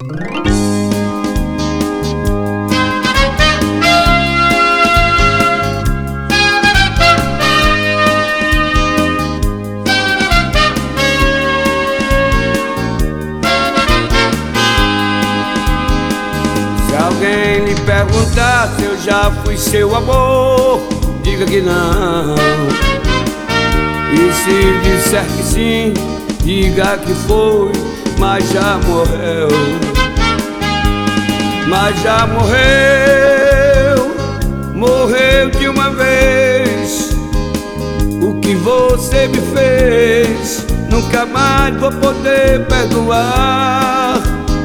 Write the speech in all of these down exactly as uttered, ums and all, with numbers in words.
Se alguém lhe perguntar se eu já fui seu amor, diga que não. E se disser que sim, diga que foi, mas já morreu. Mas já morreu, morreu de uma vez. O que você me fez, nunca mais vou poder perdoar.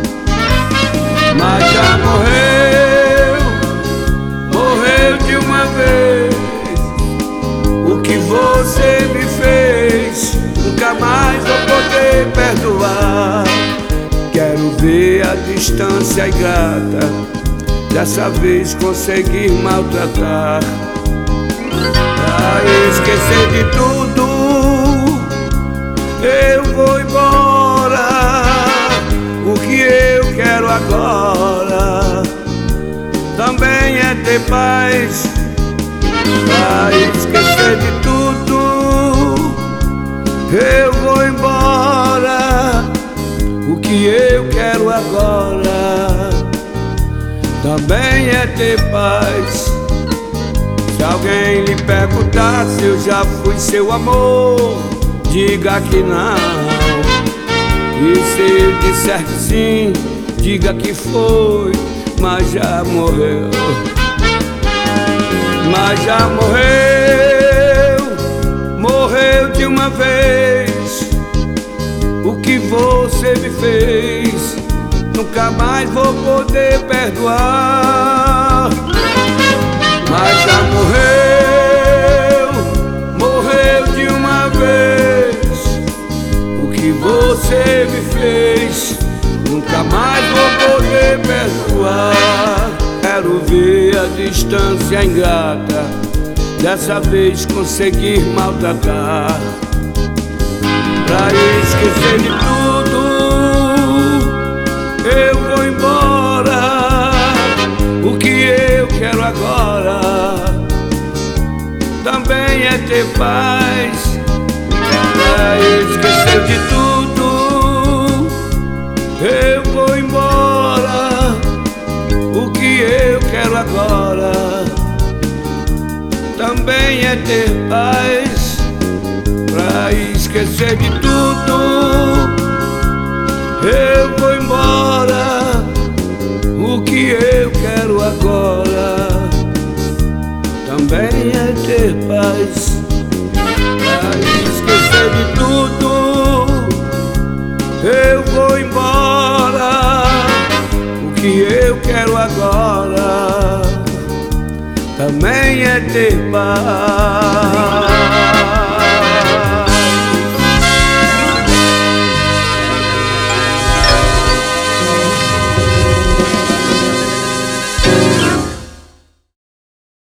Mas já morreu, morreu de uma vez. O que você me fez, nunca mais vou poder perdoar. Quero ver a distância ingrata dessa vez conseguir maltratar. Pra esquecer de tudo, eu vou embora. O que eu quero agora também é ter paz. Pra esquecer de tudo, eu vou embora. O que eu quero agora também é ter paz. Se alguém lhe perguntar se eu já fui seu amor, diga que não. E se disser que sim, diga que foi, mas já morreu. Mas já morreu, morreu de uma vez. O que você me fez, nunca mais vou poder perdoar. Mas já morreu, morreu de uma vez. O que você me fez, nunca mais vou poder perdoar. Quero ver a distância ingrata dessa vez conseguir maltratar. Pra esquecer de tudo, eu vou embora. O que eu quero agora também é ter paz. Pra esquecer de tudo, eu vou embora. O que eu quero agora também é ter paz. Pra esquecer de tudo, eu vou embora. O que eu quero agora também é ter paz. Pra esquecer de tudo, eu vou embora. O que eu quero agora também é ter paz.